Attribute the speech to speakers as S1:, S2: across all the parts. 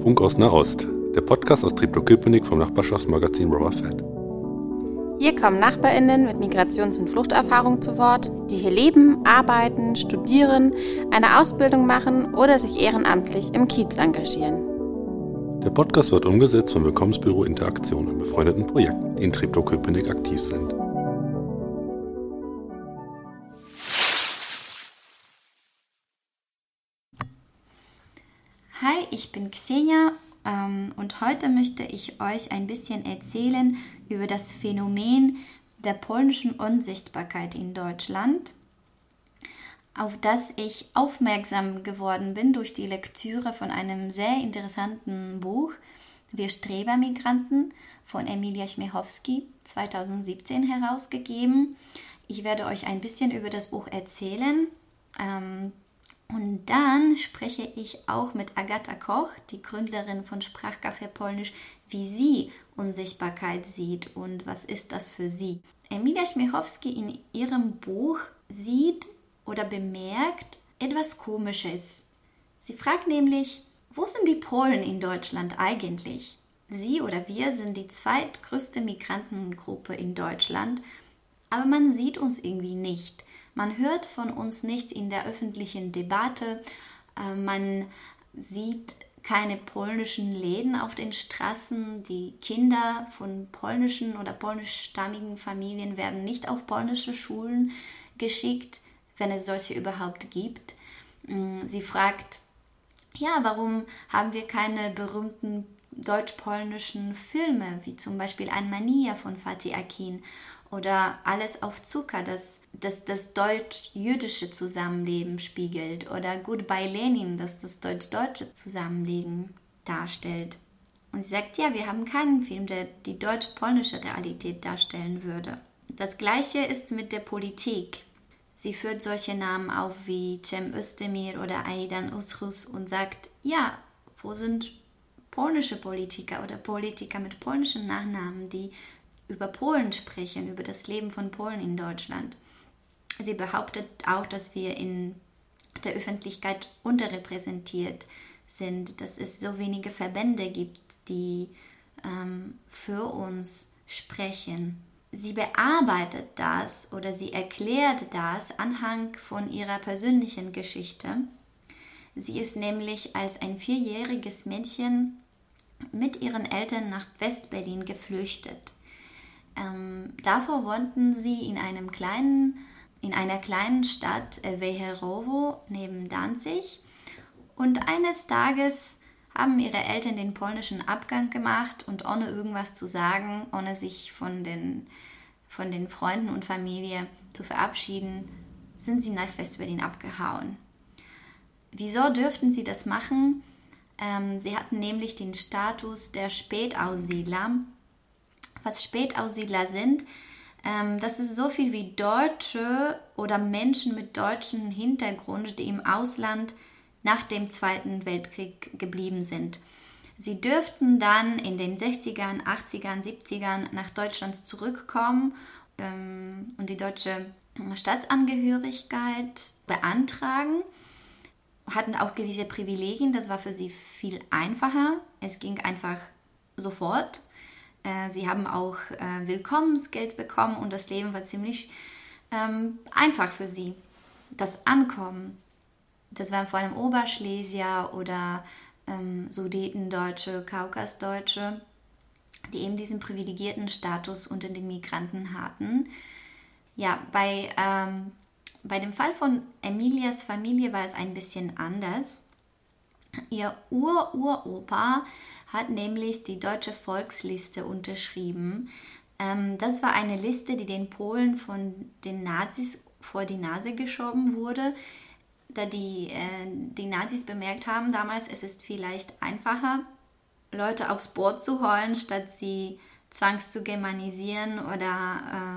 S1: Funk aus Nahost, der Podcast aus Treptow-Köpenick vom Nachbarschaftsmagazin Rubber Fat.
S2: Hier kommen NachbarInnen mit Migrations- und Fluchterfahrung zu Wort, die hier leben, arbeiten, studieren, eine Ausbildung machen oder sich ehrenamtlich im Kiez engagieren.
S1: Der Podcast wird umgesetzt vom Willkommensbüro Interaktion und befreundeten Projekten, die in Treptow-Köpenick aktiv sind.
S3: Hi, ich bin Xenia und heute möchte ich euch ein bisschen erzählen über das Phänomen der polnischen Unsichtbarkeit in Deutschland, auf das ich aufmerksam geworden bin durch die Lektüre von einem sehr interessanten Buch, Wir Strebermigranten von Emilia Śmiechowski, 2017 herausgegeben. Ich werde euch ein bisschen über das Buch erzählen. Und dann spreche ich auch mit Agata Koch, die Gründerin von Sprachcafé Polnisch, wie sie Unsichtbarkeit sieht und was ist das für sie. Emilia Śmiechowski in ihrem Buch sieht oder bemerkt etwas Komisches. Sie fragt nämlich, wo sind die Polen in Deutschland eigentlich? Sie oder wir sind die zweitgrößte Migrantengruppe in Deutschland, aber man sieht uns irgendwie nicht. Man hört von uns nicht in der öffentlichen Debatte, man sieht keine polnischen Läden auf den Straßen, die Kinder von polnischen oder polnischstammigen Familien werden nicht auf polnische Schulen geschickt, wenn es solche überhaupt gibt. Sie fragt, ja, warum haben wir keine berühmten deutsch-polnischen Filme, wie zum Beispiel Ein Mania von Fatih Akin oder Alles auf Zucker, das deutsch-jüdische Zusammenleben spiegelt, oder Goodbye Lenin, das das deutsch-deutsche Zusammenleben darstellt. Und sie sagt, ja, wir haben keinen Film, der die deutsch-polnische Realität darstellen würde. Das Gleiche ist mit der Politik. Sie führt solche Namen auf wie Cem Özdemir oder Aidan Usrus und sagt, ja, wo sind polnische Politiker oder Politiker mit polnischen Nachnamen, die über Polen sprechen, über das Leben von Polen in Deutschland. Sie behauptet auch, dass wir in der Öffentlichkeit unterrepräsentiert sind, dass es so wenige Verbände gibt, die für uns sprechen. Sie bearbeitet das oder sie erklärt das anhand von ihrer persönlichen Geschichte. Sie ist nämlich als ein 4-jähriges Mädchen mit ihren Eltern nach West-Berlin geflüchtet. Davor wohnten sie in einer kleinen Stadt Wejherowo neben Danzig, und eines Tages haben ihre Eltern den polnischen Abgang gemacht und ohne irgendwas zu sagen, ohne sich von den Freunden und Familie zu verabschieden, sind sie nach West-Berlin abgehauen. Wieso dürften sie das machen? Sie hatten nämlich den Status der Spätaussiedler. Was Spätaussiedler sind, das ist so viel wie Deutsche oder Menschen mit deutschem Hintergrund, die im Ausland nach dem Zweiten Weltkrieg geblieben sind. Sie dürften dann in den 60ern, 80ern, 70ern nach Deutschland zurückkommen und die deutsche Staatsangehörigkeit beantragen, hatten auch gewisse Privilegien, das war für sie viel einfacher, es ging einfach sofort. Sie haben auch Willkommensgeld bekommen und das Leben war ziemlich einfach für sie. Das Ankommen, das waren vor allem Oberschlesier oder Sudetendeutsche, Kaukasdeutsche, die eben diesen privilegierten Status unter den Migranten hatten. Ja, bei dem Fall von Emilias Familie war es ein bisschen anders. Ihr Uropa hat nämlich die Deutsche Volksliste unterschrieben. Das war eine Liste, die den Polen von den Nazis vor die Nase geschoben wurde, da die Nazis bemerkt haben damals, es ist vielleicht einfacher, Leute aufs Boot zu holen, statt sie zu germanisieren oder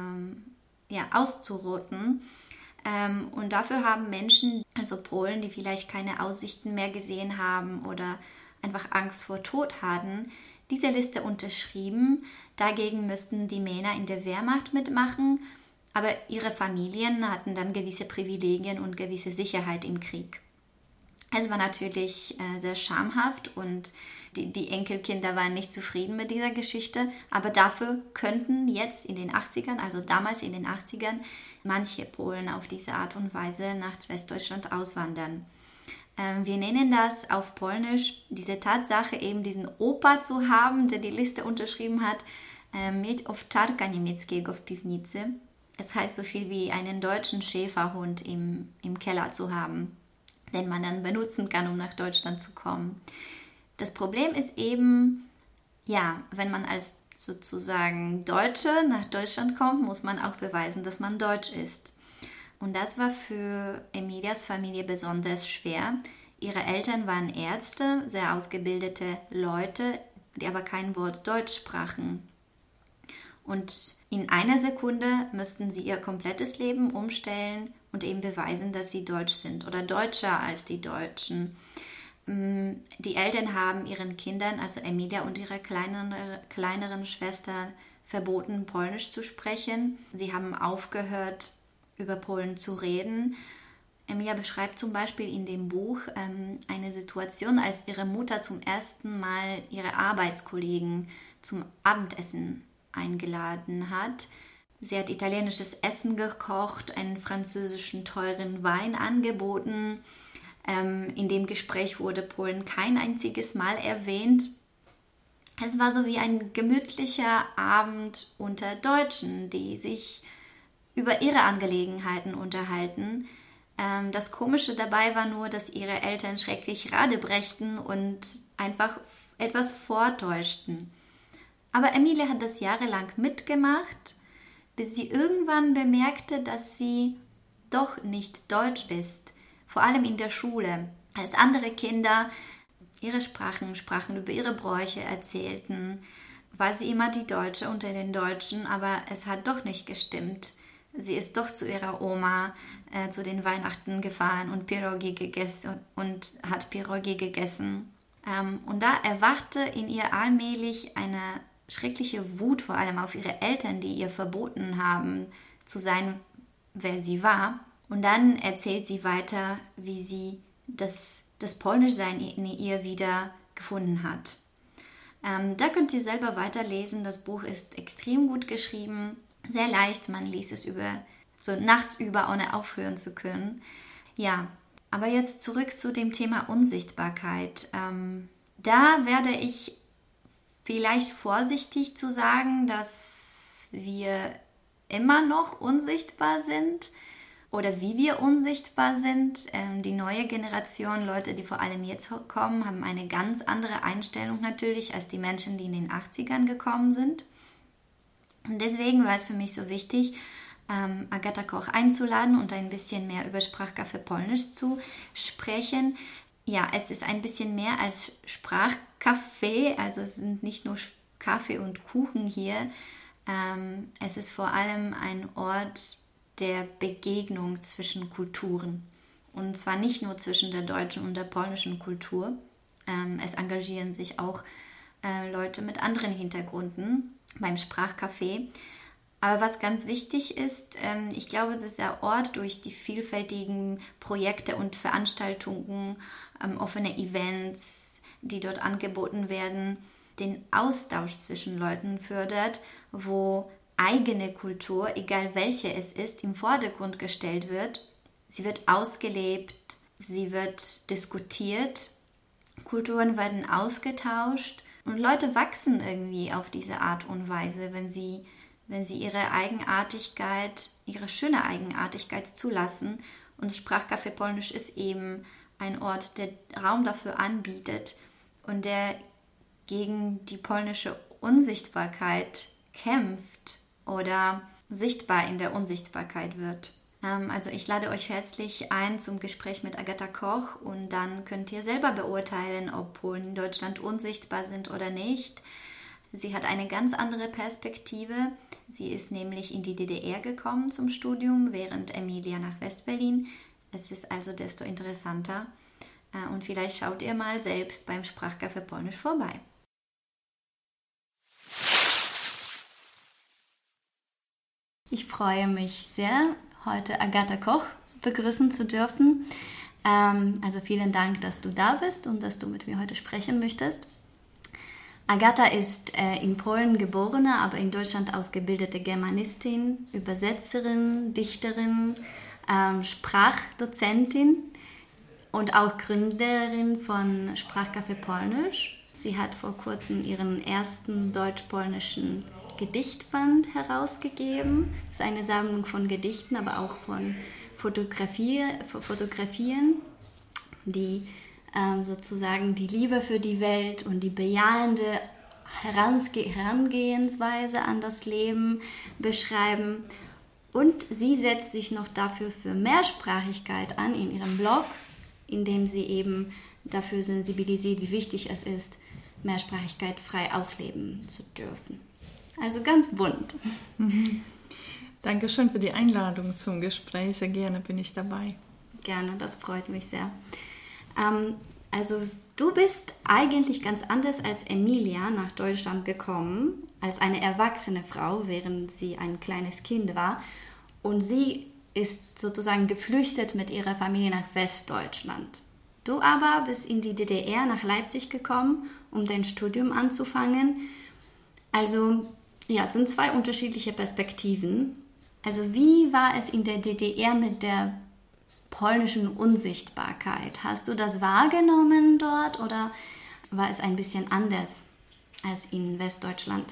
S3: auszurotten. Und dafür haben Menschen, also Polen, die vielleicht keine Aussichten mehr gesehen haben oder einfach Angst vor Tod hatten, diese Liste unterschrieben. Dagegen müssten die Männer in der Wehrmacht mitmachen, aber ihre Familien hatten dann gewisse Privilegien und gewisse Sicherheit im Krieg. Es war natürlich sehr schamhaft und die Enkelkinder waren nicht zufrieden mit dieser Geschichte, aber dafür könnten jetzt in den 80ern, also damals in den 80ern, manche Polen auf diese Art und Weise nach Westdeutschland auswandern. Wir nennen das auf Polnisch, diese Tatsache, eben diesen Opa zu haben, der die Liste unterschrieben hat, mieć owczarka niemieckiego w piwnicy. Es heißt so viel wie einen deutschen Schäferhund im Keller zu haben, den man dann benutzen kann, um nach Deutschland zu kommen. Das Problem ist eben, ja, wenn man als sozusagen Deutsche nach Deutschland kommt, muss man auch beweisen, dass man deutsch ist. Und das war für Emilias Familie besonders schwer. Ihre Eltern waren Ärzte, sehr ausgebildete Leute, die aber kein Wort Deutsch sprachen. Und in einer Sekunde müssten sie ihr komplettes Leben umstellen und eben beweisen, dass sie deutsch sind oder deutscher als die Deutschen. Die Eltern haben ihren Kindern, also Emilia und ihrer kleineren Schwester, verboten, Polnisch zu sprechen. Sie haben aufgehört, über Polen zu reden. Emilia beschreibt zum Beispiel in dem Buch eine Situation, als ihre Mutter zum ersten Mal ihre Arbeitskollegen zum Abendessen eingeladen hat. Sie hat italienisches Essen gekocht, einen französischen teuren Wein angeboten. In dem Gespräch wurde Polen kein einziges Mal erwähnt. Es war so wie ein gemütlicher Abend unter Deutschen, die sich über ihre Angelegenheiten unterhalten. Das Komische dabei war nur, dass ihre Eltern schrecklich radebrechten und einfach etwas vortäuschten. Aber Emilia hat das jahrelang mitgemacht, bis sie irgendwann bemerkte, dass sie doch nicht deutsch ist. Vor allem in der Schule, als andere Kinder ihre sprachen über ihre Bräuche erzählten, war sie immer die Deutsche unter den Deutschen, aber es hat doch nicht gestimmt. Sie ist doch zu ihrer Oma zu den Weihnachten gefahren und Pierogi gegessen und hat Pierogi gegessen. Und da erwachte in ihr allmählich eine schreckliche Wut, vor allem auf ihre Eltern, die ihr verboten haben, zu sein, wer sie war. Und dann erzählt sie weiter, wie sie das Polnischsein in ihr wieder gefunden hat. Da könnt ihr selber weiterlesen. Das Buch ist extrem gut geschrieben, sehr leicht. Man liest es nachts über, ohne aufhören zu können. Ja, aber jetzt zurück zu dem Thema Unsichtbarkeit. Da werde ich vielleicht vorsichtig zu sagen, dass wir immer noch unsichtbar sind. Oder wie wir unsichtbar sind. Die neue Generation, Leute, die vor allem jetzt kommen, haben eine ganz andere Einstellung natürlich als die Menschen, die in den 80ern gekommen sind. Und deswegen war es für mich so wichtig, Agata Koch einzuladen und ein bisschen mehr über Sprachcafé Polnisch zu sprechen. Ja, es ist ein bisschen mehr als Sprachcafé, also es sind nicht nur Kaffee und Kuchen hier. Es ist vor allem ein Ort der Begegnung zwischen Kulturen. Und zwar nicht nur zwischen der deutschen und der polnischen Kultur. Es engagieren sich auch Leute mit anderen Hintergründen beim Sprachcafé. Aber was ganz wichtig ist, ich glaube, dass der Ort durch die vielfältigen Projekte und Veranstaltungen, offene Events, die dort angeboten werden, den Austausch zwischen Leuten fördert, wo eigene Kultur, egal welche es ist, im Vordergrund gestellt wird. Sie wird ausgelebt, sie wird diskutiert, Kulturen werden ausgetauscht und Leute wachsen irgendwie auf diese Art und Weise, wenn sie ihre Eigenartigkeit, ihre schöne Eigenartigkeit zulassen. Und das Sprachcafé Polnisch ist eben ein Ort, der Raum dafür anbietet und der gegen die polnische Unsichtbarkeit kämpft oder sichtbar in der Unsichtbarkeit wird. Also ich lade euch herzlich ein zum Gespräch mit Agata Koch und dann könnt ihr selber beurteilen, ob Polen in Deutschland unsichtbar sind oder nicht. Sie hat eine ganz andere Perspektive. Sie ist nämlich in die DDR gekommen zum Studium, während Emilia nach Westberlin. Es ist also desto interessanter. Und vielleicht schaut ihr mal selbst beim Sprachcafé Polnisch vorbei. Ich freue mich sehr, heute Agata Koch begrüßen zu dürfen. Also vielen Dank, dass du da bist und dass du mit mir heute sprechen möchtest. Agata ist in Polen geborene, aber in Deutschland ausgebildete Germanistin, Übersetzerin, Dichterin, Sprachdozentin und auch Gründerin von Sprachcafé Polnisch. Sie hat vor kurzem ihren ersten deutsch-polnischen Gedichtband herausgegeben. Es ist eine Sammlung von Gedichten, aber auch von Fotografien, die sozusagen die Liebe für die Welt und die bejahende Herangehensweise an das Leben beschreiben. Und sie setzt sich noch dafür für Mehrsprachigkeit an in ihrem Blog, indem sie eben dafür sensibilisiert, wie wichtig es ist, Mehrsprachigkeit frei ausleben zu dürfen. Also ganz bunt.
S4: Dankeschön für die Einladung zum Gespräch. Sehr gerne bin ich dabei.
S3: Gerne, das freut mich sehr. Also du bist eigentlich ganz anders als Emilia nach Deutschland gekommen, als eine erwachsene Frau, während sie ein kleines Kind war. Und sie ist sozusagen geflüchtet mit ihrer Familie nach Westdeutschland. Du aber bist in die DDR nach Leipzig gekommen, um dein Studium anzufangen. Also ja, es sind zwei unterschiedliche Perspektiven. Also wie war es in der DDR mit der polnischen Unsichtbarkeit? Hast du das wahrgenommen dort oder war es ein bisschen anders als in Westdeutschland?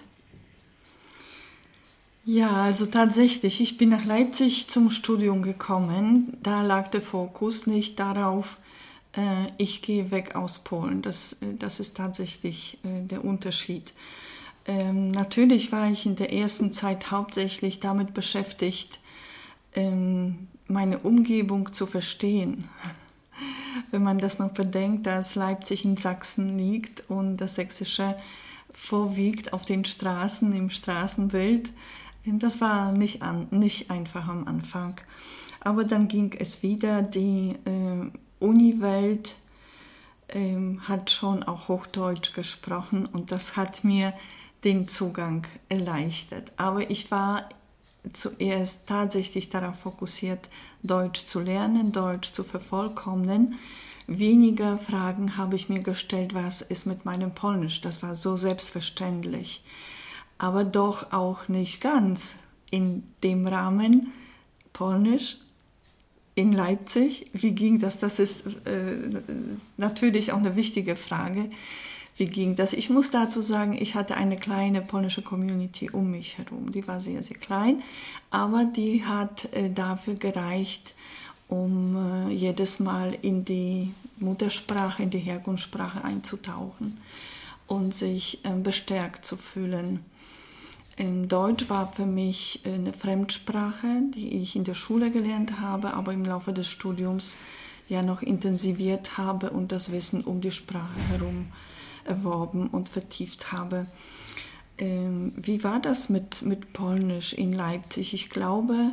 S4: Ja, also tatsächlich, ich bin nach Leipzig zum Studium gekommen. Da lag der Fokus nicht darauf, ich gehe weg aus Polen. Das ist tatsächlich der Unterschied. Natürlich war ich in der ersten Zeit hauptsächlich damit beschäftigt, meine Umgebung zu verstehen. Wenn man das noch bedenkt, dass Leipzig in Sachsen liegt und das Sächsische vorwiegt auf den Straßen, im Straßenbild, das war nicht einfach am Anfang. Aber dann ging es wieder, die Uni-Welt hat schon auch Hochdeutsch gesprochen und das hat mir den Zugang erleichtert. Aber ich war zuerst tatsächlich darauf fokussiert, Deutsch zu lernen, Deutsch zu vervollkommnen. Weniger Fragen habe ich mir gestellt, was ist mit meinem Polnisch. Das war so selbstverständlich. Aber doch auch nicht ganz in dem Rahmen Polnisch in Leipzig. Wie ging das? Das ist natürlich auch eine wichtige Frage. Wie ging das? Ich muss dazu sagen, ich hatte eine kleine polnische Community um mich herum. Die war sehr, sehr klein, aber die hat dafür gereicht, um jedes Mal in die Muttersprache, in die Herkunftssprache einzutauchen und sich bestärkt zu fühlen. Deutsch war für mich eine Fremdsprache, die ich in der Schule gelernt habe, aber im Laufe des Studiums ja noch intensiviert habe und das Wissen um die Sprache herum erworben und vertieft habe. Wie war das mit Polnisch in Leipzig? Ich glaube,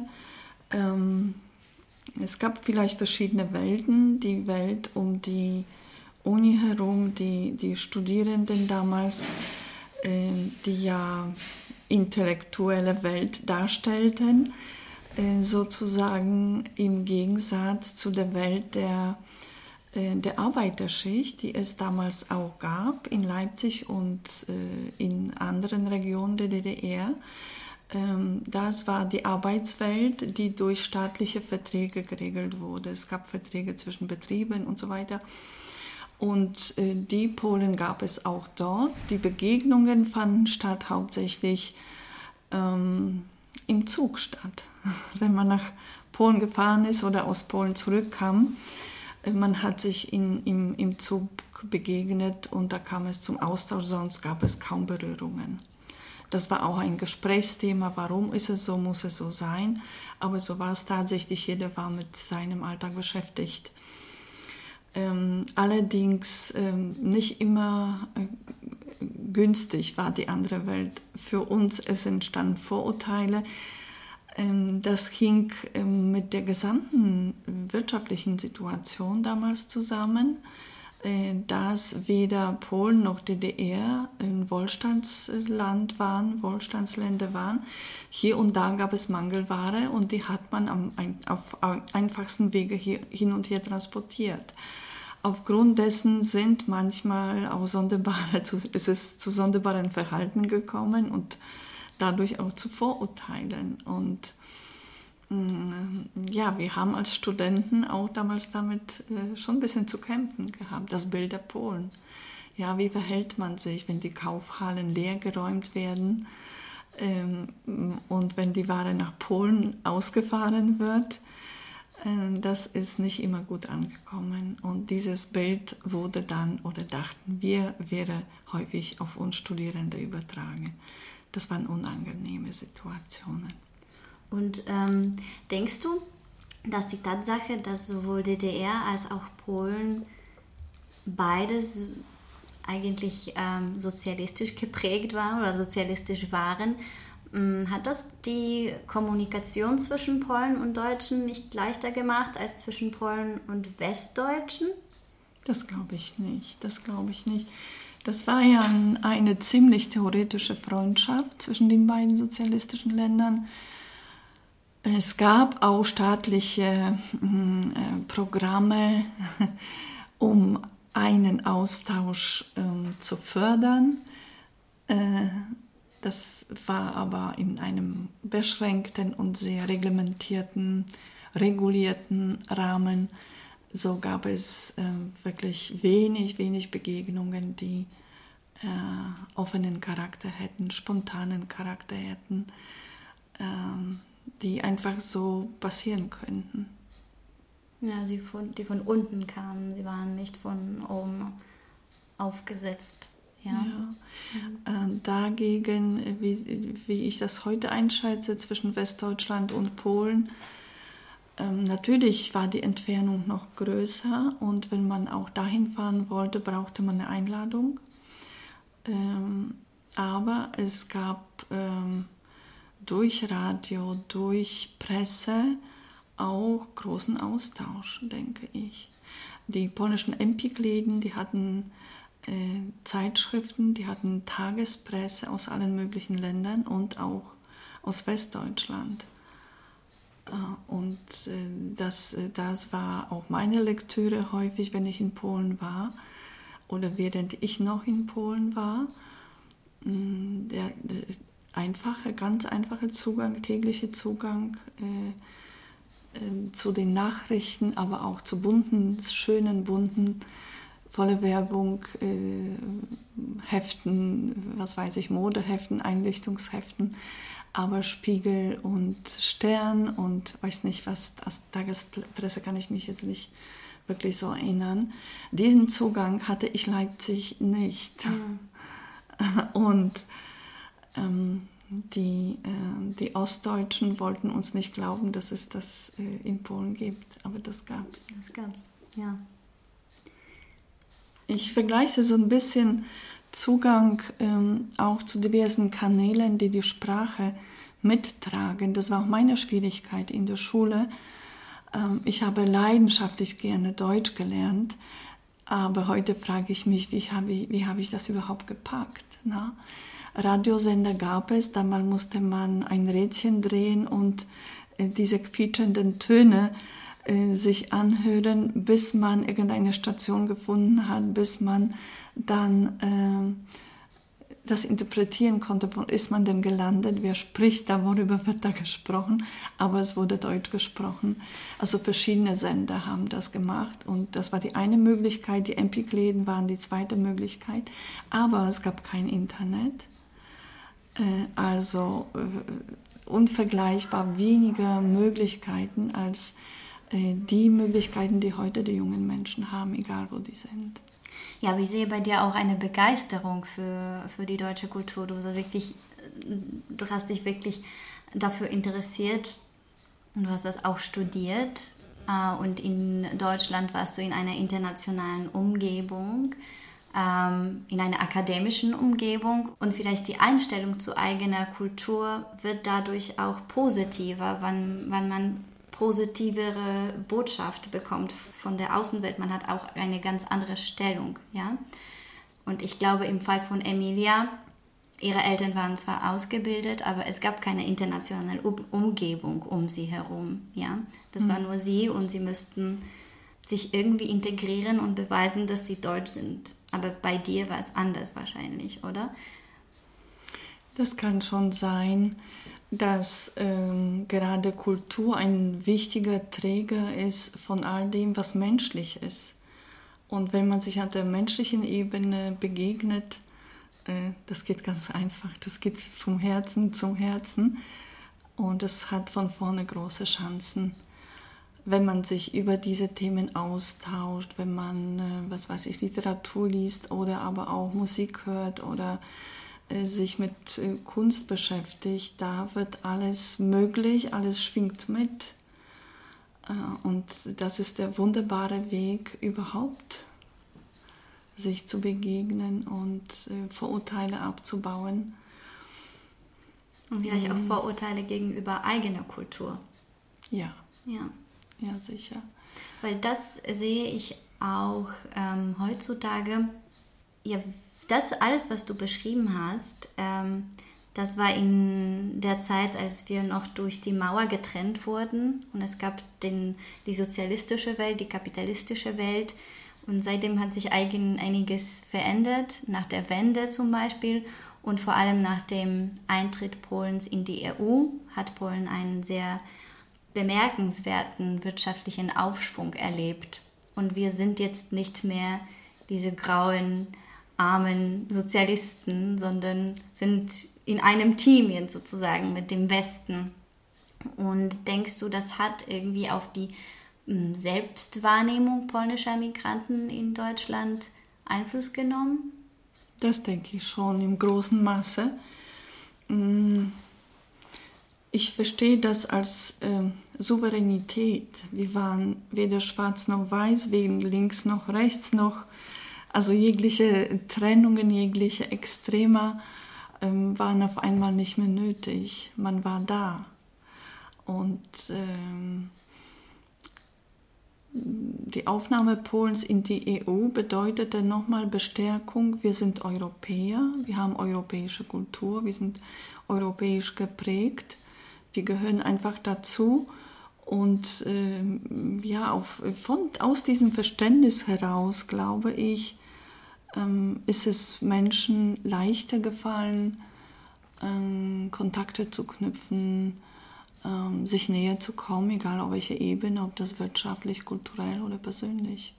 S4: es gab vielleicht verschiedene Welten. Die Welt um die Uni herum, die Studierenden damals, die ja intellektuelle Welt darstellten, sozusagen im Gegensatz zu der Welt der Arbeiterschicht, die es damals auch gab in Leipzig und in anderen Regionen der DDR. Das war die Arbeitswelt, die durch staatliche Verträge geregelt wurde. Es gab Verträge zwischen Betrieben und so weiter. Und die Polen gab es auch dort. Die Begegnungen fanden statt hauptsächlich im Zug statt. Wenn man nach Polen gefahren ist oder aus Polen zurückkam, man hat sich im Zug begegnet und da kam es zum Austausch, sonst gab es kaum Berührungen. Das war auch ein Gesprächsthema, warum ist es so, muss es so sein, aber so war es tatsächlich, jeder war mit seinem Alltag beschäftigt. Allerdings nicht immer günstig war die andere Welt. Für uns es entstanden Vorurteile. Das hing mit der gesamten wirtschaftlichen Situation damals zusammen. dass weder Polen noch DDR ein Wohlstandsländer waren. Hier und da gab es Mangelware und die hat man auf einfachsten Wege hin und her transportiert. Aufgrund dessen sind manchmal auch ist es zu sonderbaren Verhalten gekommen und dadurch auch zu Vorurteilen. Und ja, wir haben als Studenten auch damals damit schon ein bisschen zu kämpfen gehabt, das Bild der Polen. Ja, wie verhält man sich, wenn die Kaufhallen leergeräumt werden und wenn die Ware nach Polen ausgefahren wird? Das ist nicht immer gut angekommen. Und dieses Bild wurde dann, oder dachten wir, wäre häufig auf uns Studierende übertragen. Das waren unangenehme Situationen.
S3: Und denkst du, dass die Tatsache, dass sowohl DDR als auch Polen beides eigentlich sozialistisch geprägt waren oder sozialistisch waren, hat das die Kommunikation zwischen Polen und Deutschen nicht leichter gemacht als zwischen Polen und Westdeutschen?
S4: Das glaube ich nicht. Das war ja eine ziemlich theoretische Freundschaft zwischen den beiden sozialistischen Ländern. Es gab auch staatliche Programme, um einen Austausch zu fördern. Das war aber in einem beschränkten und sehr regulierten Rahmen. So gab es wirklich wenig Begegnungen, die offenen Charakter hätten, spontanen Charakter hätten, die einfach so passieren könnten.
S3: Ja, die von unten kamen, sie waren nicht von oben aufgesetzt. Ja.
S4: Dagegen, wie ich das heute einschätze, zwischen Westdeutschland und Polen, natürlich war die Entfernung noch größer und wenn man auch dahin fahren wollte, brauchte man eine Einladung. Aber es gab durch Radio, durch Presse auch großen Austausch, denke ich. Die polnischen Empik-Läden, die hatten Zeitschriften, die hatten Tagespresse aus allen möglichen Ländern und auch aus Westdeutschland. Und das war auch meine Lektüre häufig, wenn ich in Polen war oder während ich noch in Polen war. Der ganz einfache Zugang, tägliche Zugang zu den Nachrichten, aber auch zu schönen, bunten, volle Werbung, Heften, Modeheften, Einrichtungsheften, aber Spiegel und Stern und weiß nicht was, Tagespresse kann ich mich jetzt nicht wirklich so erinnern. Diesen Zugang hatte ich Leipzig nicht. Und die Ostdeutschen wollten uns nicht glauben, dass es das in Polen gibt, aber das gab es.
S3: Das gab es, ja.
S4: Ich vergleiche so ein bisschen Zugang auch zu diversen Kanälen, die die Sprache mittragen. Das war auch meine Schwierigkeit in der Schule. Ich habe leidenschaftlich gerne Deutsch gelernt, aber heute frage ich mich, wie habe ich das überhaupt gepackt? Na? Radiosender gab es, damals musste man ein Rädchen drehen und diese quietschenden Töne sich anhören, bis man irgendeine Station gefunden hat, bis man dann das interpretieren konnte, wo ist man denn gelandet, wer spricht da, worüber wird da gesprochen, aber es wurde Deutsch gesprochen. Also verschiedene Sender haben das gemacht und das war die eine Möglichkeit, die Empik-Läden waren die zweite Möglichkeit, aber es gab kein Internet, also unvergleichbar weniger Möglichkeiten als die Möglichkeiten, die heute die jungen Menschen haben, egal wo die sind.
S3: Ja, aber ich sehe bei dir auch eine Begeisterung für die deutsche Kultur. Du hast dich wirklich dafür interessiert und du hast das auch studiert. Und in Deutschland warst du in einer internationalen Umgebung, in einer akademischen Umgebung. Und vielleicht die Einstellung zu eigener Kultur wird dadurch auch positiver, wenn man positivere Botschaft bekommt von der Außenwelt. Man hat auch eine ganz andere Stellung, ja. Und ich glaube, im Fall von Emilia, ihre Eltern waren zwar ausgebildet, aber es gab keine internationale Umgebung um sie herum, ja. Das war nur sie und sie müssten sich irgendwie integrieren und beweisen, dass sie deutsch sind. Aber bei dir war es anders wahrscheinlich, oder?
S4: Das kann schon sein, dass gerade Kultur ein wichtiger Träger ist von all dem, was menschlich ist. Und wenn man sich an der menschlichen Ebene begegnet, das geht ganz einfach, das geht vom Herzen zum Herzen und es hat von vorne große Chancen. Wenn man sich über diese Themen austauscht, wenn man, Literatur liest oder aber auch Musik hört oder sich mit Kunst beschäftigt, da wird alles möglich, alles schwingt mit. Und das ist der wunderbare Weg überhaupt, sich zu begegnen und Vorurteile abzubauen.
S3: Und vielleicht auch Vorurteile gegenüber eigener Kultur.
S4: Ja, sicher.
S3: Weil das sehe ich auch heutzutage, ja, das alles, was du beschrieben hast, das war in der Zeit, als wir noch durch die Mauer getrennt wurden und es gab die sozialistische Welt, die kapitalistische Welt und seitdem hat sich einiges verändert, nach der Wende zum Beispiel und vor allem nach dem Eintritt Polens in die EU hat Polen einen sehr bemerkenswerten wirtschaftlichen Aufschwung erlebt und wir sind jetzt nicht mehr diese grauen armen Sozialisten, sondern sind in einem Team jetzt sozusagen mit dem Westen. Und denkst du, das hat irgendwie auf die Selbstwahrnehmung polnischer Migranten in Deutschland Einfluss genommen?
S4: Das denke ich schon im großen Maße. Ich verstehe das als Souveränität. Wir waren weder schwarz noch weiß, weder links noch rechts noch. Also jegliche Trennungen, jegliche Extrema waren auf einmal nicht mehr nötig. Man war da. Und die Aufnahme Polens in die EU bedeutete nochmal Bestärkung. Wir sind Europäer, wir haben europäische Kultur, wir sind europäisch geprägt. Wir gehören einfach dazu. Und aus diesem Verständnis heraus, glaube ich, ist es Menschen leichter gefallen, Kontakte zu knüpfen, sich näher zu kommen, egal auf welcher Ebene, ob das wirtschaftlich, kulturell oder persönlich.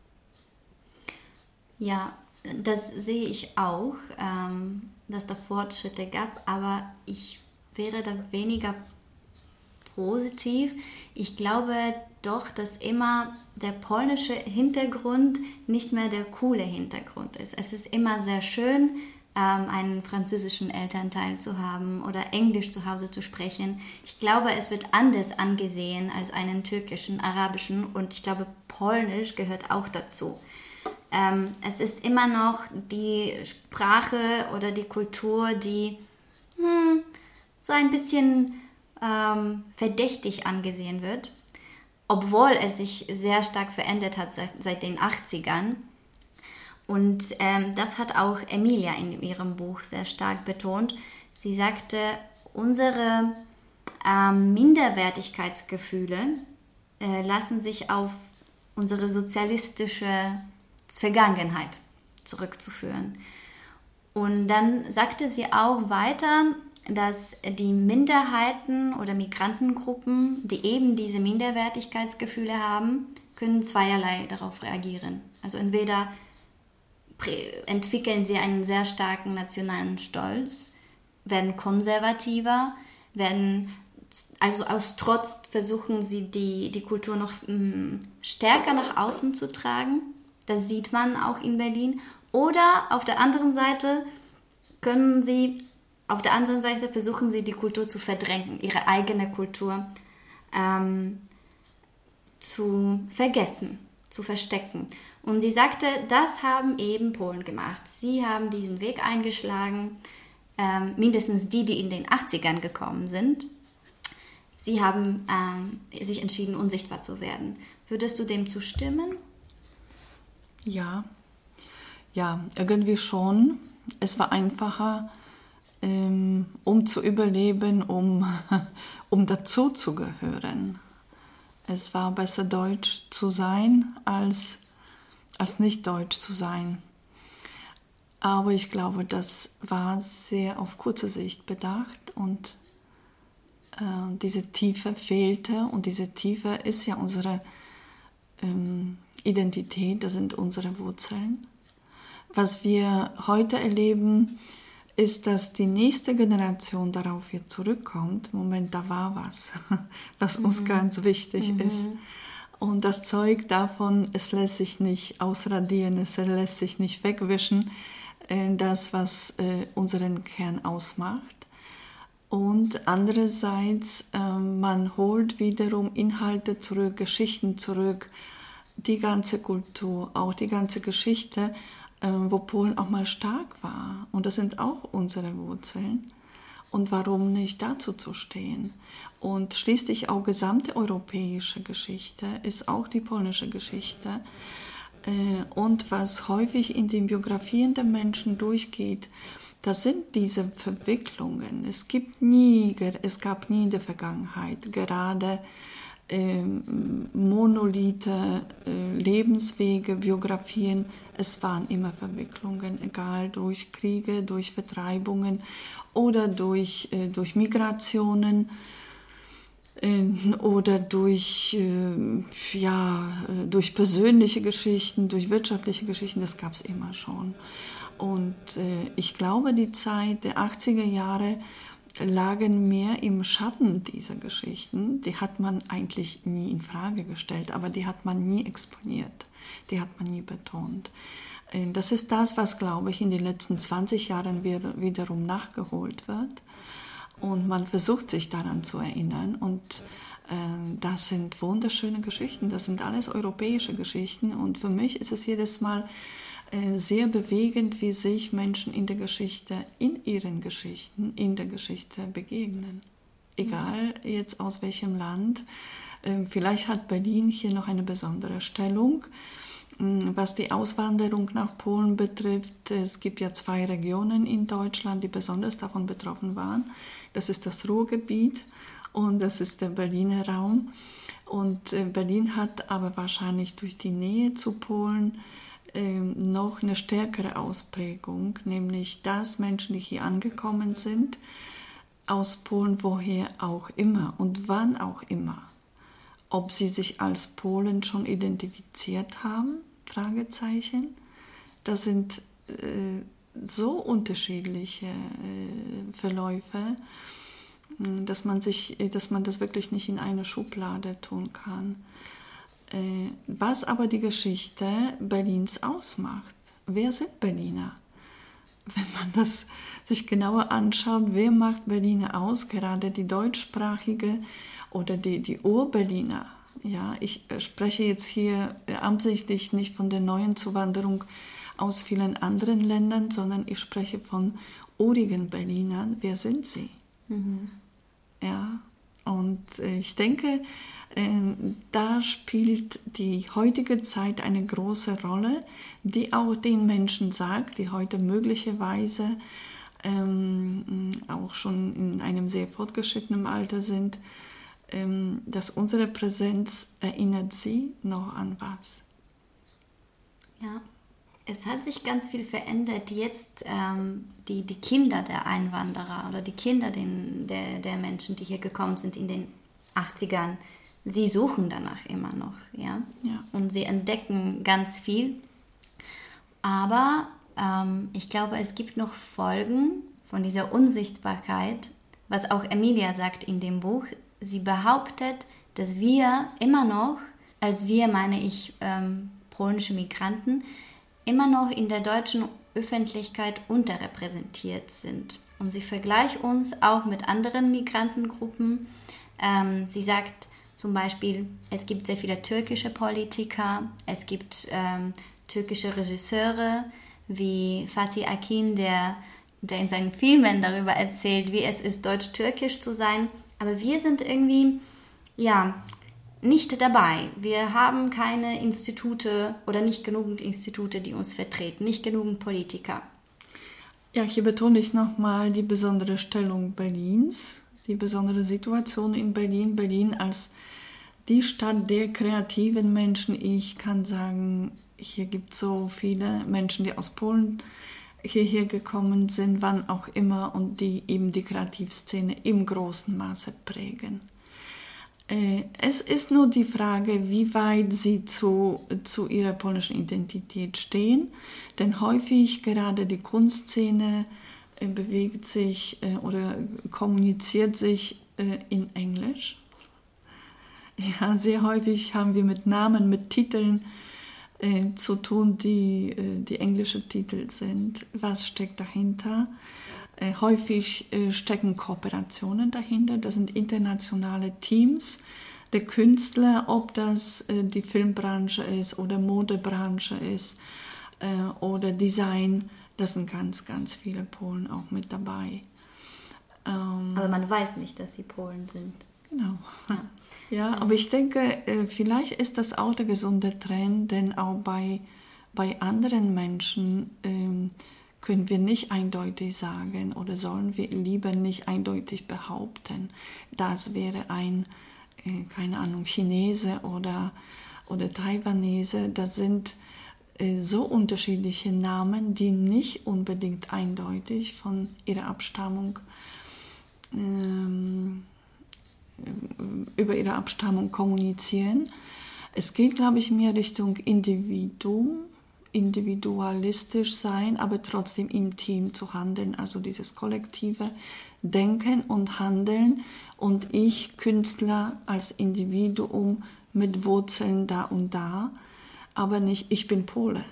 S3: Ja, das sehe ich auch, dass da Fortschritte gab, aber ich wäre da weniger positiv. Ich glaube doch, dass immer der polnische Hintergrund nicht mehr der coole Hintergrund ist. Es ist immer sehr schön, einen französischen Elternteil zu haben oder Englisch zu Hause zu sprechen. Ich glaube, es wird anders angesehen als einen türkischen, arabischen und ich glaube, Polnisch gehört auch dazu. Es ist immer noch die Sprache oder die Kultur, die so ein bisschen verdächtig angesehen wird, obwohl es sich sehr stark verändert hat seit den 80ern. Und das hat auch Emilia in ihrem Buch sehr stark betont. Sie sagte, unsere Minderwertigkeitsgefühle lassen sich auf unsere sozialistische Vergangenheit zurückzuführen. Und dann sagte sie auch weiter, dass die Minderheiten oder Migrantengruppen, die eben diese Minderwertigkeitsgefühle haben, können zweierlei darauf reagieren. Also entweder entwickeln sie einen sehr starken nationalen Stolz, werden konservativer, also aus Trotz versuchen sie die Kultur noch stärker nach außen zu tragen. Das sieht man auch in Berlin. Oder auf der anderen Seite versuchen sie die Kultur zu verdrängen, ihre eigene Kultur zu vergessen, zu verstecken. Und sie sagte, das haben eben Polen gemacht. Sie haben diesen Weg eingeschlagen, mindestens die in den 80ern gekommen sind. Sie haben sich entschieden, unsichtbar zu werden. Würdest du dem zustimmen?
S4: Ja, irgendwie schon. Es war einfacher, um zu überleben, um dazu zu gehören. Es war besser, deutsch zu sein, als nicht deutsch zu sein. Aber ich glaube, das war sehr auf kurze Sicht bedacht und diese Tiefe fehlte. Und diese Tiefe ist ja unsere Identität, das sind unsere Wurzeln. Was wir heute erleben, ist, dass die nächste Generation darauf jetzt zurückkommt. Moment, da war was uns ganz wichtig ist. Und das zeugt davon, es lässt sich nicht ausradieren, es lässt sich nicht wegwischen, das, was unseren Kern ausmacht. Und andererseits, man holt wiederum Inhalte zurück, Geschichten zurück, die ganze Kultur, auch die ganze Geschichte, wo Polen auch mal stark war. Und das sind auch unsere Wurzeln. Und warum nicht dazu zu stehen? Und schließlich auch gesamte europäische Geschichte ist auch die polnische Geschichte. Und was häufig in den Biografien der Menschen durchgeht, das sind diese Verwicklungen. Es gab nie in der Vergangenheit gerade Monolithe, Lebenswege, Biografien. Es waren immer Verwicklungen, egal durch Kriege, durch Vertreibungen oder durch Migrationen oder durch persönliche Geschichten, durch wirtschaftliche Geschichten. Das gab es immer schon. Und ich glaube, die Zeit der 80er Jahre lagen mehr im Schatten dieser Geschichten. Die hat man eigentlich nie in Frage gestellt, aber die hat man nie exponiert, die hat man nie betont. Das ist das, was, glaube ich, in den letzten 20 Jahren wiederum nachgeholt wird. Und man versucht, sich daran zu erinnern. Und das sind wunderschöne Geschichten, das sind alles europäische Geschichten. Und für mich ist es jedes Mal sehr bewegend, wie sich Menschen in der Geschichte, in ihren Geschichten, in der Geschichte begegnen. Egal jetzt aus welchem Land. Vielleicht hat Berlin hier noch eine besondere Stellung. Was die Auswanderung nach Polen betrifft, es gibt ja 2 Regionen in Deutschland, die besonders davon betroffen waren. Das ist das Ruhrgebiet und das ist der Berliner Raum. Und Berlin hat aber wahrscheinlich durch die Nähe zu Polen noch eine stärkere Ausprägung, nämlich dass Menschen, die hier angekommen sind, aus Polen, woher auch immer und wann auch immer, ob sie sich als Polen schon identifiziert haben, Fragezeichen. Das sind so unterschiedliche Verläufe, dass man das wirklich nicht in eine Schublade tun kann. Was aber die Geschichte Berlins ausmacht. Wer sind Berliner? Wenn man das sich genauer anschaut, wer macht Berliner aus? Gerade die deutschsprachige oder die Ur-Berliner. Ja, ich spreche jetzt hier absichtlich nicht von der neuen Zuwanderung aus vielen anderen Ländern, sondern ich spreche von urigen Berlinern. Wer sind sie? Ja, und ich denke, da spielt die heutige Zeit eine große Rolle, die auch den Menschen sagt, die heute möglicherweise auch schon in einem sehr fortgeschrittenen Alter sind, dass unsere Präsenz erinnert sie noch an was.
S3: Ja, es hat sich ganz viel verändert. Jetzt die Kinder der Einwanderer oder die Kinder der Menschen, die hier gekommen sind in den 80ern, sie suchen danach immer noch, ja? Und sie entdecken ganz viel. Aber ich glaube, es gibt noch Folgen von dieser Unsichtbarkeit, was auch Emilia sagt in dem Buch. Sie behauptet, dass wir immer noch, als wir meine ich polnische Migranten, immer noch in der deutschen Öffentlichkeit unterrepräsentiert sind. Und sie vergleicht uns auch mit anderen Migrantengruppen. Sie sagt zum Beispiel, es gibt sehr viele türkische Politiker, es gibt türkische Regisseure wie Fatih Akin, der in seinen Filmen darüber erzählt, wie es ist, deutsch-türkisch zu sein. Aber wir sind irgendwie, nicht dabei. Wir haben keine Institute oder nicht genügend Institute, die uns vertreten, nicht genügend Politiker.
S4: Ja, hier betone ich nochmal die besondere Stellung Berlins, die besondere Situation in Berlin. Berlin als die Stadt der kreativen Menschen. Ich kann sagen, hier gibt es so viele Menschen, die aus Polen hierher gekommen sind, wann auch immer, und die eben die Kreativszene im großen Maße prägen. Es ist nur die Frage, wie weit sie zu ihrer polnischen Identität stehen, denn häufig gerade die Kunstszene bewegt sich oder kommuniziert sich in Englisch. Ja, sehr häufig haben wir mit Namen, mit Titeln zu tun, die englische Titel sind. Was steckt dahinter? Häufig stecken Kooperationen dahinter. Das sind internationale Teams der Künstler, ob das die Filmbranche ist oder Modebranche ist oder Design. Das sind ganz, ganz viele Polen auch mit dabei.
S3: Aber man weiß nicht, dass sie Polen sind.
S4: Genau. Ja, aber ich denke, vielleicht ist das auch der gesunde Trend, denn auch bei anderen Menschen können wir nicht eindeutig sagen oder sollen wir lieber nicht eindeutig behaupten, das wäre ein, keine Ahnung, Chinese oder Taiwanese. Das sind so unterschiedliche Namen, die nicht unbedingt eindeutig von ihrer Abstammung über ihre Abstammung kommunizieren. Es geht, glaube ich, mehr Richtung individualistisch sein, aber trotzdem im Team zu handeln, also dieses kollektive Denken und Handeln und ich, Künstler, als Individuum mit Wurzeln da und da, aber nicht, ich bin Pole.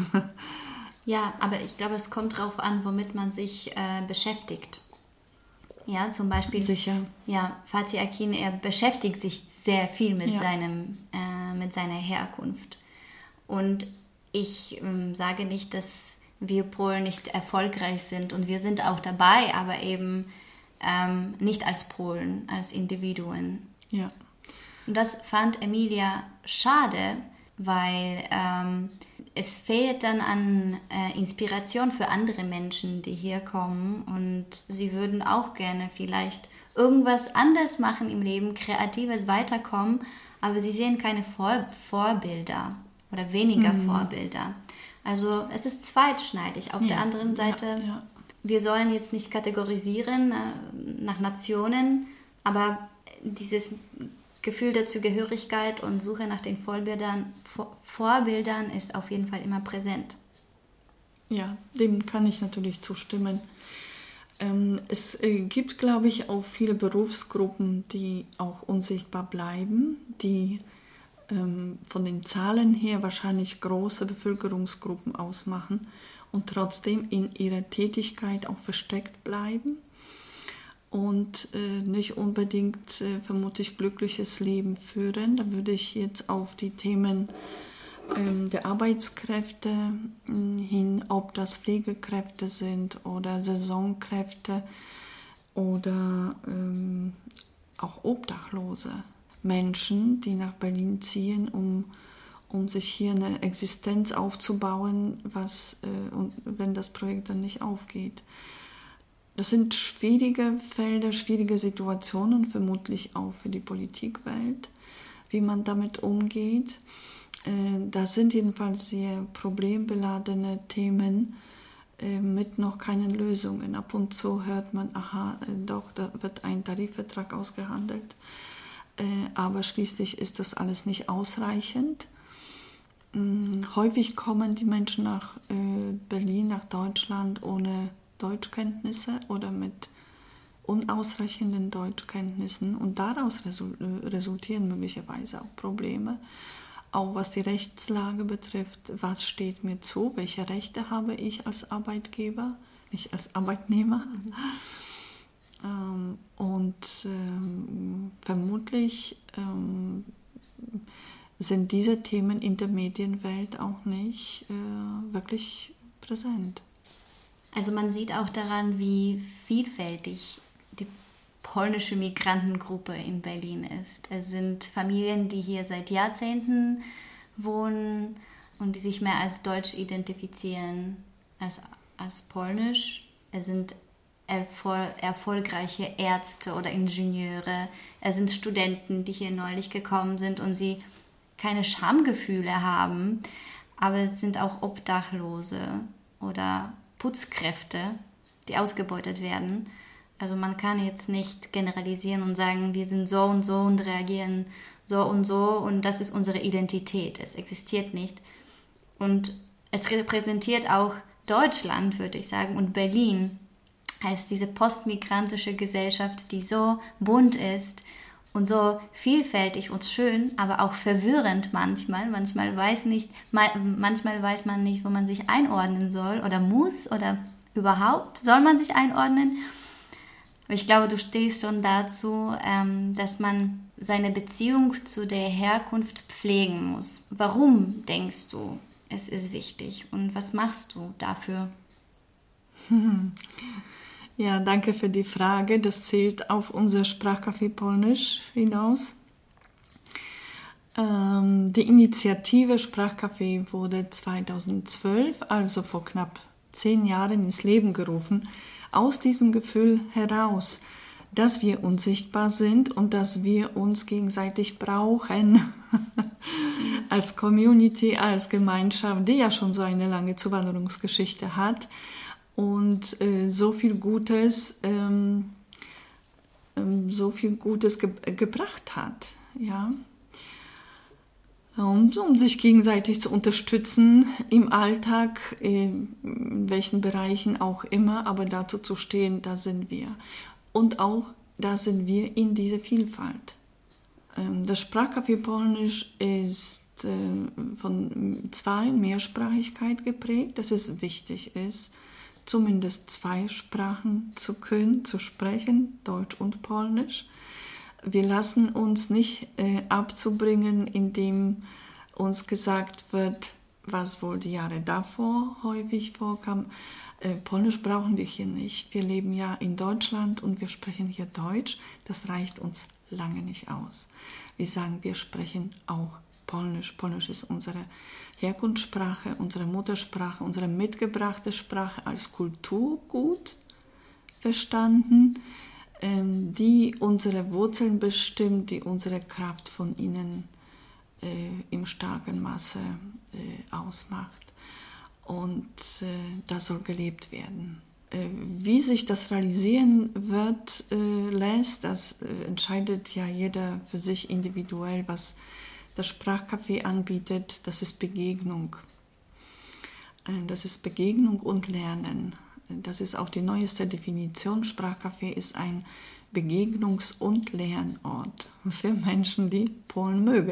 S3: Ja, aber ich glaube, es kommt darauf an, womit man sich beschäftigt. Ja, zum Beispiel,
S4: sicher.
S3: Ja, Fatih Akin, er beschäftigt sich sehr viel mit seiner Herkunft. Und ich sage nicht, dass wir Polen nicht erfolgreich sind und wir sind auch dabei, aber eben nicht als Polen, als Individuen.
S4: Ja.
S3: Und das fand Emilia schade, weil es fehlt dann an Inspiration für andere Menschen, die hier kommen, und sie würden auch gerne vielleicht irgendwas anders machen im Leben, Kreatives weiterkommen, aber sie sehen keine Vorbilder oder weniger Vorbilder. Also es ist zweitschneidig. Auf der anderen Seite, wir sollen jetzt nicht kategorisieren nach Nationen, aber dieses Gefühl der Zugehörigkeit und Suche nach den Vorbildern ist auf jeden Fall immer präsent.
S4: Ja, dem kann ich natürlich zustimmen. Es gibt, glaube ich, auch viele Berufsgruppen, die auch unsichtbar bleiben, die von den Zahlen her wahrscheinlich große Bevölkerungsgruppen ausmachen und trotzdem in ihrer Tätigkeit auch versteckt bleiben und nicht unbedingt vermutlich glückliches Leben führen. Da würde ich jetzt auf die Themen der Arbeitskräfte hin, ob das Pflegekräfte sind oder Saisonkräfte oder auch Obdachlose. Menschen, die nach Berlin ziehen, um sich hier eine Existenz aufzubauen, und wenn das Projekt dann nicht aufgeht. Das sind schwierige Felder, schwierige Situationen, vermutlich auch für die Politikwelt, wie man damit umgeht. Das sind jedenfalls sehr problembeladene Themen mit noch keinen Lösungen. Ab und zu hört man, doch, da wird ein Tarifvertrag ausgehandelt, aber schließlich ist das alles nicht ausreichend. Häufig kommen die Menschen nach Berlin, nach Deutschland ohne Deutschkenntnisse oder mit unausreichenden Deutschkenntnissen und daraus resultieren möglicherweise auch Probleme, auch was die Rechtslage betrifft. Was steht mir zu? Welche Rechte habe ich als Arbeitgeber, nicht als Arbeitnehmer? Vermutlich sind diese Themen in der Medienwelt auch nicht wirklich präsent.
S3: Also man sieht auch daran, wie vielfältig die polnische Migrantengruppe in Berlin ist. Es sind Familien, die hier seit Jahrzehnten wohnen und die sich mehr als deutsch identifizieren als polnisch. Es sind erfolgreiche Ärzte oder Ingenieure. Es sind Studenten, die hier neulich gekommen sind und sie keine Schamgefühle haben. Aber es sind auch Obdachlose oder Putzkräfte, die ausgebeutet werden. Also man kann jetzt nicht generalisieren und sagen, wir sind so und reagieren so und das ist unsere Identität. Es existiert nicht. Und es repräsentiert auch Deutschland, würde ich sagen, und Berlin als diese postmigrantische Gesellschaft, die so bunt ist und so vielfältig und schön, aber auch verwirrend manchmal. Manchmal weiß man nicht, wo man sich einordnen soll oder muss oder überhaupt soll man sich einordnen. Aber ich glaube, du stehst schon dazu, dass man seine Beziehung zu der Herkunft pflegen muss. Warum denkst du, es ist wichtig und was machst du dafür?
S4: Ja, danke für die Frage. Das zählt auf unser Sprachcafé Polnisch hinaus. Die Initiative Sprachcafé wurde 2012, also vor knapp 10 Jahren, ins Leben gerufen, aus diesem Gefühl heraus, dass wir unsichtbar sind und dass wir uns gegenseitig brauchen. Als Community, als Gemeinschaft, die ja schon so eine lange Zuwanderungsgeschichte hat und so viel Gutes gebracht hat. Ja? Und um sich gegenseitig zu unterstützen im Alltag, in welchen Bereichen auch immer, aber dazu zu stehen, da sind wir. Und auch da sind wir in dieser Vielfalt. Das Sprachcafé Polnisch ist von Mehrsprachigkeit geprägt, dass es wichtig ist, zumindest 2 Sprachen zu können, zu sprechen, Deutsch und Polnisch. Wir lassen uns nicht abzubringen, indem uns gesagt wird, was wohl die Jahre davor häufig vorkam. Polnisch brauchen wir hier nicht. Wir leben ja in Deutschland und wir sprechen hier Deutsch. Das reicht uns lange nicht aus. Wir sagen, wir sprechen auch Polnisch. Polnisch ist unsere Herkunftssprache, unsere Muttersprache, unsere mitgebrachte Sprache als Kulturgut verstanden, die unsere Wurzeln bestimmt, die unsere Kraft von innen im starken Maße ausmacht. Und das soll gelebt werden. Wie sich das realisieren lässt, das entscheidet ja jeder für sich individuell, was das Sprachcafé anbietet. Das ist Begegnung. Das ist Begegnung und Lernen. Das ist auch die neueste Definition. Sprachcafé ist ein Begegnungs- und Lernort für Menschen, die Polen mögen.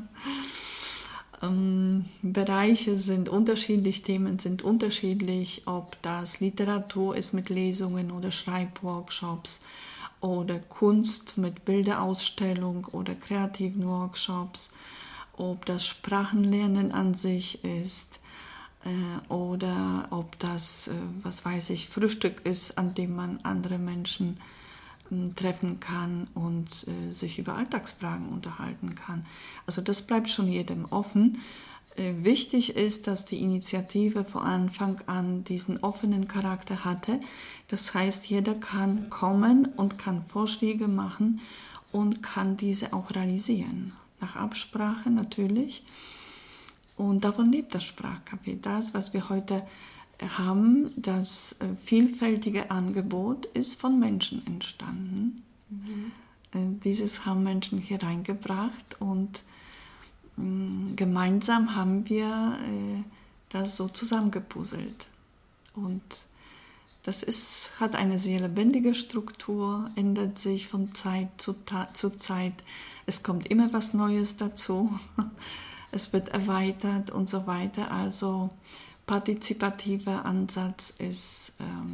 S4: Bereiche sind unterschiedlich, Themen sind unterschiedlich, ob das Literatur ist mit Lesungen oder Schreibworkshops oder Kunst mit Bilderausstellung oder kreativen Workshops, ob das Sprachenlernen an sich ist oder ob das, Frühstück ist, an dem man andere Menschen treffen kann und sich über Alltagsfragen unterhalten kann. Also das bleibt schon jedem offen. Wichtig ist, dass die Initiative von Anfang an diesen offenen Charakter hatte. Das heißt, jeder kann kommen und kann Vorschläge machen und kann diese auch realisieren. Nach Absprache natürlich. Und davon lebt das Sprachcafé. Das, was wir heute haben, das vielfältige Angebot ist von Menschen entstanden. Dieses haben Menschen hier reingebracht und gemeinsam haben wir das so zusammengepuzzelt. Und das hat eine sehr lebendige Struktur, ändert sich von Zeit zu Zeit. Es kommt immer was Neues dazu. Es wird erweitert und so weiter. Also partizipativer Ansatz ist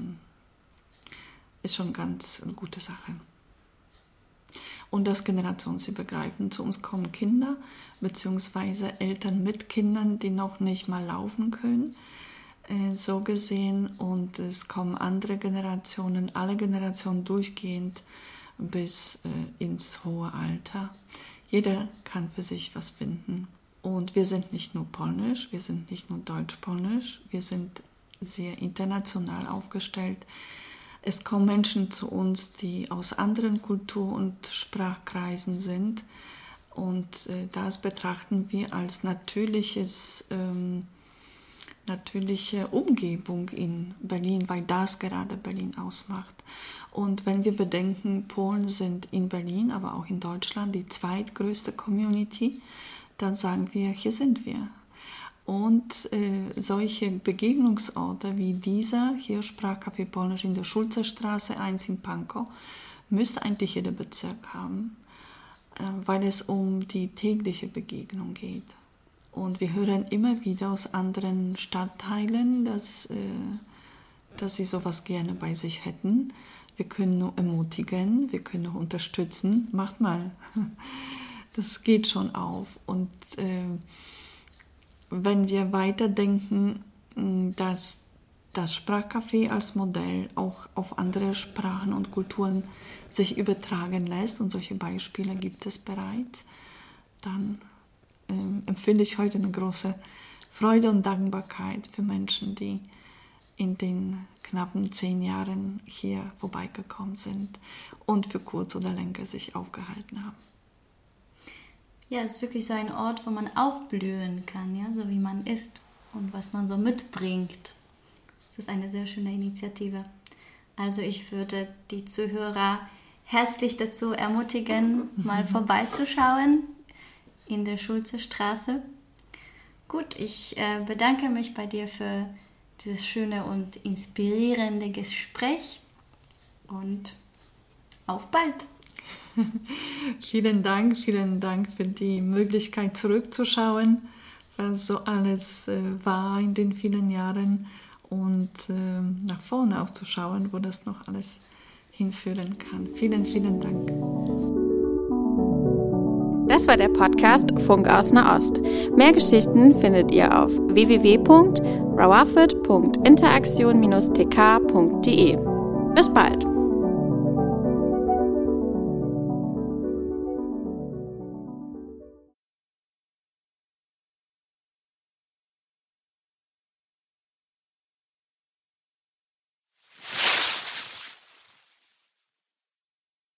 S4: schon ganz eine gute Sache. Und das generationsübergreifend. Zu uns kommen Kinder bzw. Eltern mit Kindern, die noch nicht mal laufen können, so gesehen. Und es kommen andere Generationen, alle Generationen durchgehend, bis ins hohe Alter. Jeder kann für sich was finden. Und wir sind nicht nur polnisch, wir sind nicht nur deutsch-polnisch, wir sind sehr international aufgestellt. Es kommen Menschen zu uns, die aus anderen Kultur- und Sprachkreisen sind. Und das betrachten wir als natürliche Umgebung in Berlin, weil das gerade Berlin ausmacht. Und wenn wir bedenken, Polen sind in Berlin, aber auch in Deutschland die zweitgrößte Community, dann sagen wir, hier sind wir. Und solche Begegnungsorte wie dieser, hier Sprachcafé Polnisch in der Schulzerstraße 1 in Pankow, müsste eigentlich jeder Bezirk haben, weil es um die tägliche Begegnung geht. Und wir hören immer wieder aus anderen Stadtteilen, dass sie sowas gerne bei sich hätten. Wir können nur ermutigen, wir können nur unterstützen. Macht mal. Das geht schon auf. Und wenn wir weiterdenken, dass das Sprachcafé als Modell auch auf andere Sprachen und Kulturen sich übertragen lässt, und solche Beispiele gibt es bereits, dann empfinde ich heute eine große Freude und Dankbarkeit für Menschen, die in den knappen 10 Jahren hier vorbeigekommen sind und für kurz oder länger sich aufgehalten haben.
S3: Ja, es ist wirklich so ein Ort, wo man aufblühen kann, ja, so wie man ist und was man so mitbringt. Das ist eine sehr schöne Initiative. Also ich würde die Zuhörer herzlich dazu ermutigen, mal vorbeizuschauen in der Schulzerstraße. Gut, ich bedanke mich bei dir für dieses schöne und inspirierende Gespräch und auf bald.
S4: Vielen Dank für die Möglichkeit zurückzuschauen, was so alles war in den vielen Jahren und nach vorne auch zu schauen, wo das noch alles hinführen kann. Vielen, vielen Dank.
S2: Das war der Podcast Funk aus Nahost. Mehr Geschichten findet ihr auf www.rawafed.interaktion-tk.de. Bis bald!